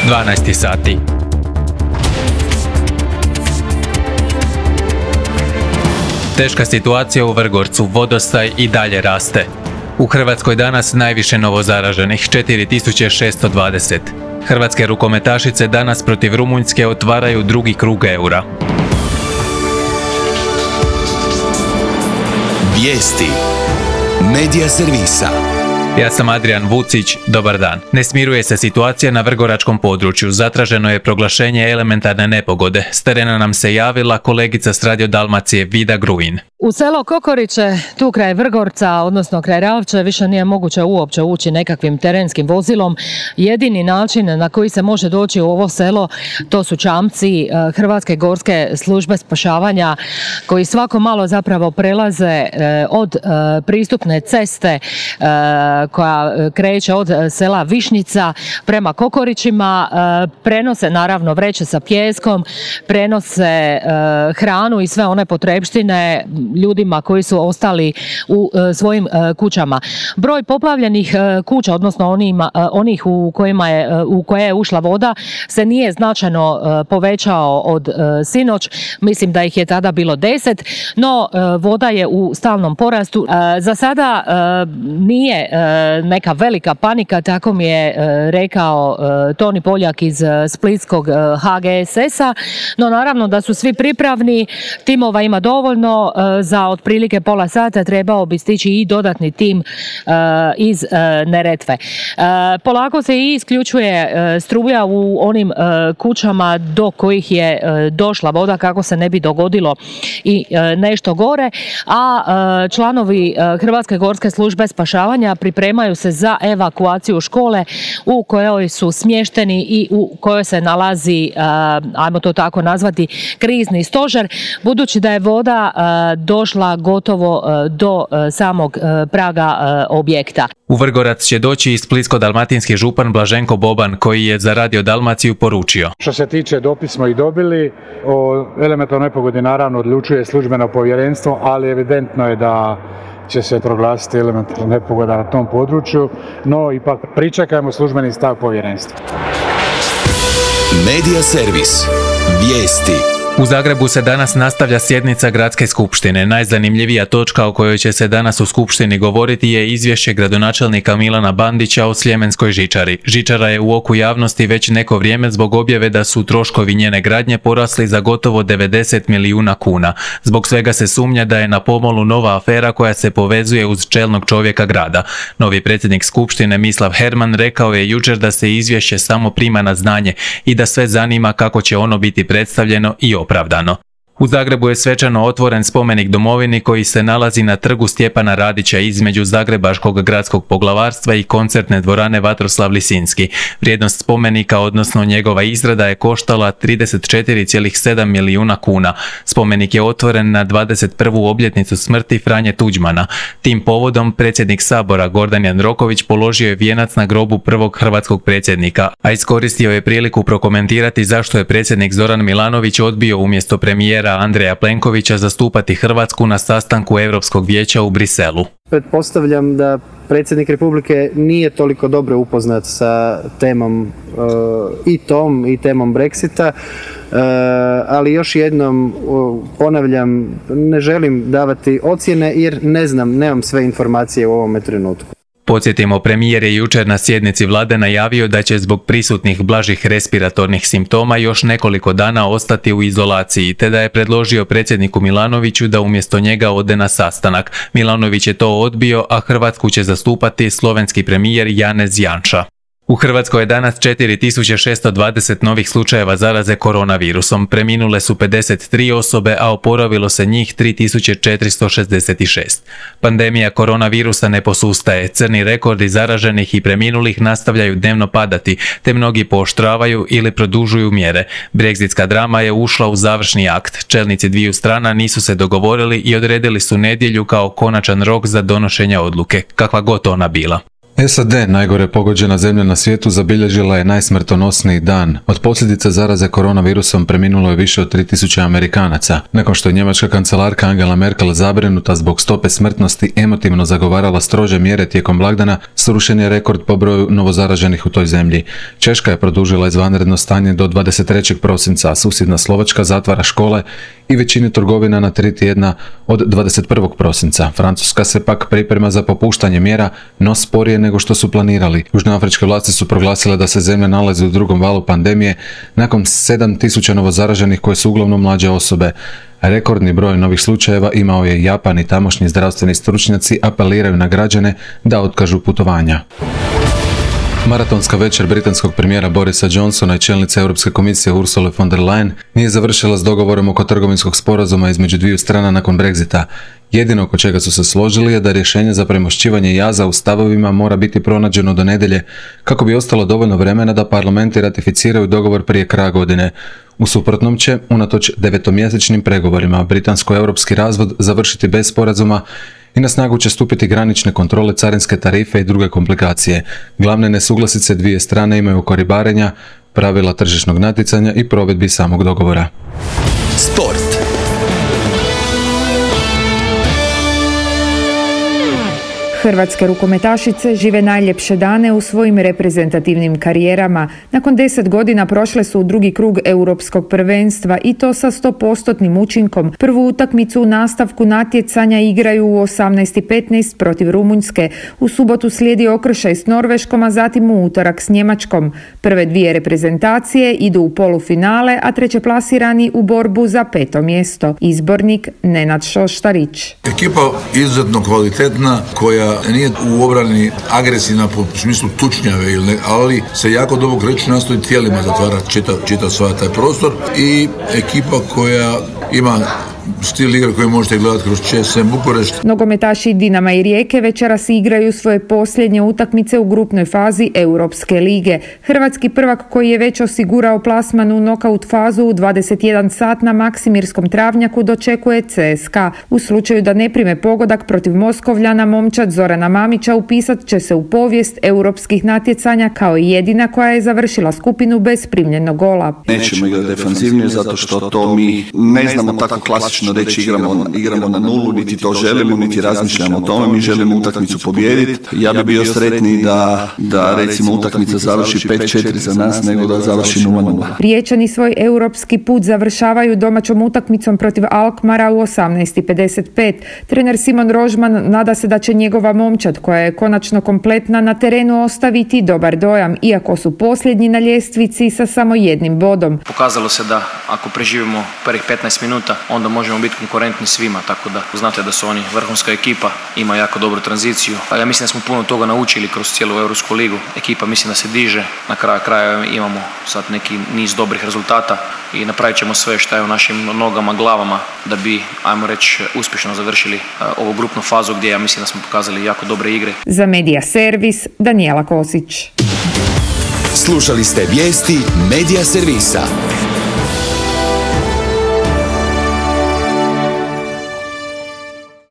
12 sati. Teška situacija u Vrgorcu, vodostaj i dalje raste. U Hrvatskoj danas najviše novozaraženih, 4620. Hrvatske rukometašice danas protiv Rumunjske otvaraju drugi krug Eura. Vijesti Medija servisa. Ja sam Adrian Vucić, dobar dan. Ne smiruje se situacija na vrgoračkom području, zatraženo je proglašenje elementarne nepogode. S terena nam se javila kolegica s Radio Dalmacije Vida Gruin. U selo Kokoriće, tu kraj Vrgorca, odnosno kraj Ravče, više nije moguće uopće ući nekakvim terenskim vozilom. Jedini način na koji se može doći u ovo selo, to su čamci Hrvatske gorske službe spašavanja, koji svako malo zapravo prelaze od pristupne ceste koja kreće od sela Višnjica prema Kokorićima, prenose naravno vreće sa pijeskom, prenose hranu i sve one potrepštine ljudima koji su ostali u svojim kućama. Broj poplavljenih kuća, odnosno onih u koje je ušla voda, se nije značajno povećao od sinoć. Mislim da ih je tada bilo 10, no voda je u stalnom porastu. Za sada nije neka velika panika, tako mi je rekao Toni Poljak iz splitskog HGSS-a, no naravno da su svi pripravni, timova ima dovoljno, za otprilike pola sata trebao bi stići i dodatni tim iz Neretve. Polako se i isključuje struja u onim kućama do kojih je došla voda kako se ne bi dogodilo i nešto gore, a članovi Hrvatske gorske službe spašavanja pripremaju se za evakuaciju škole u kojoj su smješteni i u kojoj se nalazi, ajmo to tako nazvati, krizni stožer, budući da je voda došla gotovo do samog praga objekta. U Vrgorac će doći i splitsko-dalmatinski župan Blaženko Boban, koji je za Radio Dalmaciju poručio. Što se tiče, dopis smo i dobili, o elementarnoj nepogodi naravno odlučuje službeno povjerenstvo, ali evidentno je da će se proglasiti elementarna nepogoda na tom području, no ipak pričekajmo službeni stav povjerenstva. Medija servis. Vijesti. U Zagrebu se danas nastavlja sjednica Gradske skupštine. Najzanimljivija točka o kojoj će se danas u skupštini govoriti je izvješće gradonačelnika Milana Bandića o Sljemenskoj žičari. Žičara je u oku javnosti već neko vrijeme zbog objave da su troškovi njene gradnje porasli za gotovo 90 milijuna kuna. Zbog svega se sumnja da je na pomolu nova afera koja se povezuje uz čelnog čovjeka grada. Novi predsjednik skupštine Mislav Herman rekao je jučer da se izvješće samo prima na znanje i da sve zanima kako će ono biti predstavljeno i opravdano. U Zagrebu je svečano otvoren spomenik domovini koji se nalazi na trgu Stjepana Radića između Zagrebačkog gradskog poglavarstva i koncertne dvorane Vatroslav Lisinski. Vrijednost spomenika, odnosno njegova izrada, je koštala 34,7 milijuna kuna. Spomenik je otvoren na 21. obljetnicu smrti Franje Tuđmana. Tim povodom predsjednik Sabora Gordan Jandroković položio je vijenac na grobu prvog hrvatskog predsjednika, a iskoristio je priliku prokomentirati zašto je predsjednik Zoran Milanović odbio umjesto premijera Andreja Plenkovića zastupati Hrvatsku na sastanku Europskog vijeća u Briselu. Pretpostavljam da predsjednik Republike nije toliko dobro upoznat sa temom i temom Brexita, ali još jednom ponavljam, ne želim davati ocjene jer nemam sve informacije u ovome trenutku. Podsjetimo, premijer je jučer na sjednici vlade najavio da će zbog prisutnih blažih respiratornih simptoma još nekoliko dana ostati u izolaciji, te da je predložio predsjedniku Milanoviću da umjesto njega ode na sastanak. Milanović je to odbio, a Hrvatsku će zastupati slovenski premijer Janez Janša. U Hrvatskoj je danas 4620 novih slučajeva zaraze koronavirusom. Preminule su 53 osobe, a oporavilo se njih 3466. Pandemija koronavirusa ne posustaje. Crni rekordi zaraženih i preminulih nastavljaju dnevno padati, te mnogi pooštravaju ili produžuju mjere. Brexitska drama je ušla u završni akt. Čelnici dviju strana nisu se dogovorili i odredili su nedjelju kao konačan rok za donošenje odluke, kakva god ona bila. SAD, najgore pogođena zemlja na svijetu, zabilježila je najsmrtonosniji dan. Od posljedica zaraze koronavirusom preminulo je više od 3000 Amerikanaca. Nakon što je njemačka kancelarka Angela Merkel zabrinuta zbog stope smrtnosti emotivno zagovarala strože mjere tijekom blagdana, srušen je rekord po broju novozaraženih u toj zemlji. Češka je produžila izvanredno stanje do 23. prosinca, a susjedna Slovačka zatvara škole i većine trgovina na 3 tjedna od 21. prosinca. Francuska se pak priprema za popuštanje mjera, no sporije nego što su planirali. Južnoafričke vlasti su proglasile da se zemlja nalazi u drugom valu pandemije nakon 7000 novozaraženih koje su uglavnom mlađe osobe. Rekordni broj novih slučajeva imao je Japan i tamošnji zdravstveni stručnjaci apeliraju na građane da otkažu putovanja. Maratonska večer britanskog premijera Borisa Johnsona i čelnice Europske komisije Ursule von der Leyen nije završila s dogovorom oko trgovinskog sporazuma između dviju strana nakon Brexita. Jedino oko čega su se složili je da rješenje za premošćivanje jaza u stavovima mora biti pronađeno do nedjelje kako bi ostalo dovoljno vremena da parlamenti ratificiraju dogovor prije kraja godine. U suprotnom će, unatoč 9-mjesečnim pregovorima, britansko-europski razvod završiti bez sporazuma i na snagu će stupiti granične kontrole, carinske tarife i druge komplikacije. Glavne nesuglasice dvije strane imaju oko ribarenja, pravila tržišnog natjecanja i provedbi samog dogovora. Sport. Hrvatske rukometašice žive najljepše dane u svojim reprezentativnim karijerama. Nakon 10 godina prošle su u drugi krug europskog prvenstva i to sa 100% učinkom. Prvu utakmicu u nastavku natjecanja igraju u 18:15 protiv Rumunjske. U subotu slijedi okršaj s Norveškom, a zatim u utorak s Njemačkom. Prve dvije reprezentacije idu u polufinale, a trećeplasirani u borbu za 5. mjesto. Izbornik Nenad Šoštarić. Ekipa izuzetno kvalitetna koja nije u obrani agresivna po smislu tučnjave, ali se jako dobro kreću, nastoji tijelima zatvarati čitav svoj taj prostor i ekipa koja ima stil igre koji možete gledati kroz ČSM Bukurešt. Nogometaši Dinama i Rijeke večeras igraju svoje posljednje utakmice u grupnoj fazi Europske lige. Hrvatski prvak koji je već osigurao plasman u nokaut fazu u 21 sat na Maksimirskom travnjaku dočekuje CSKA. U slučaju da ne prime pogodak protiv Moskovljana, momčad Zorana Mamića upisat će se u povijest europskih natjecanja kao i jedina koja je završila skupinu bez primljenog gola. Nećemo igrati defanzivnije zato što to mi ne znamo tako klasično reći igramo na nulu, niti to želimo, niti razmišljamo o tome, mi želimo utakmicu pobijediti. Ja bi bio sretniji da recimo utakmica završi 5-4 za nas nego da završi 0-0. Riječani svoj europski put završavaju domaćom utakmicom protiv Alkmara u 18:55. Trener Simon Rožman nada se da će njegova momčad, koja je konačno kompletna, na terenu ostaviti dobar dojam, iako su posljednji na ljestvici sa samo 1 bodom. Pokazalo se da ako preživimo prvih 15 minuta, onda možemo biti konkurentni svima, tako da znate da su oni vrhunska ekipa, ima jako dobru tranziciju. Ja mislim da smo puno toga naučili kroz cijelu Europsku ligu. Ekipa mislim da se diže, na kraju kraja imamo sad neki niz dobrih rezultata i napravit ćemo sve što je u našim nogama, glavama da bi, ajmo reći, uspješno završili ovu grupnu fazu gdje ja mislim da smo pokazali jako dobre igre. Za Medija Servis, Danijela Kosić. Slušali ste vijesti Medija Servisa.